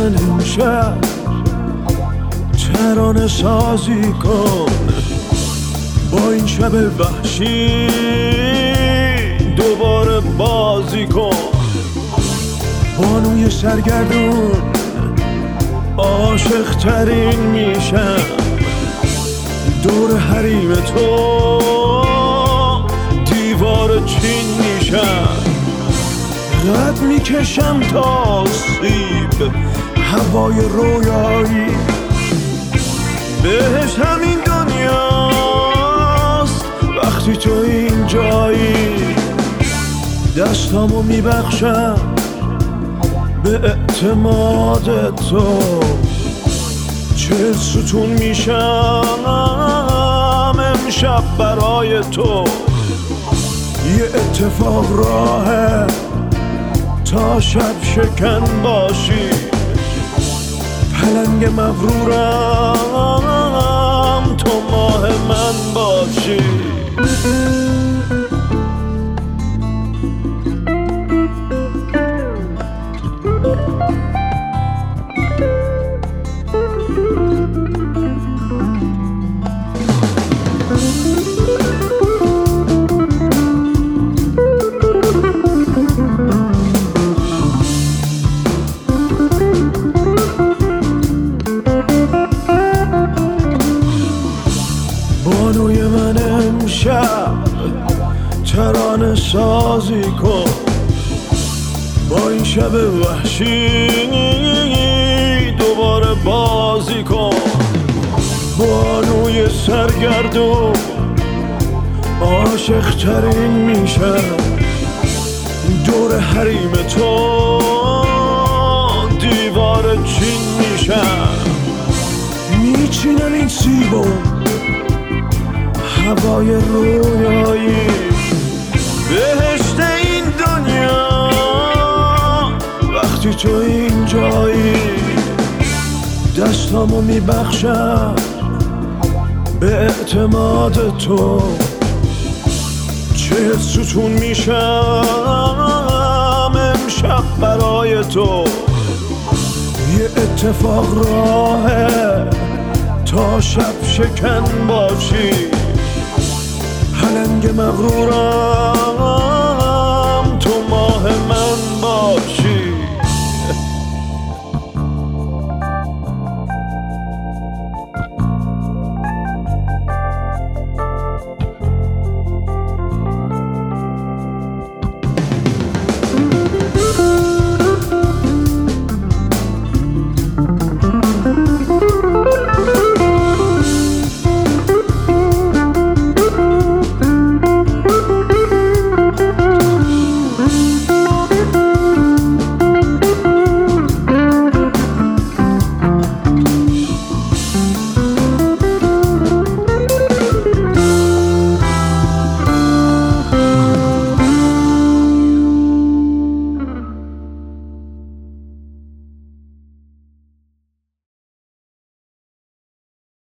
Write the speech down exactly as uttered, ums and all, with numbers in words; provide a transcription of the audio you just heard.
من امشب ترانه سازی کن، با این شب وحشی دوباره بازی کن. بانوی سرگردون عاشق ترین میشم، دور حریم تو دیوار چین میشم. قد میکشم تا سیب هوای رویایی، بهش همین دنیاست وقتی تو اینجایی. دستامو میبخشم به اعتماد تو، چه ستون میشم امشب برای تو. یه اتفاق راهه تا شب شکن باشی، پلنگ مغرورم تو ماه من باشی. بانوی من امشب ترانه سازی کن، با این شب وحشی دوباره بازی کن. بانوی سرگردون عاشق ترین میشم، دور حریم تو دیوار چین میشم. میچینم این سیبو هوای رویایی، بهشت این دنیا وقتی تو اینجایی. دستامو میبخشم به اعتماد تو، چه ستون میشم امشب برای تو. یه اتفاق راهه تا شب شکن باشی، پلنگ مغرورم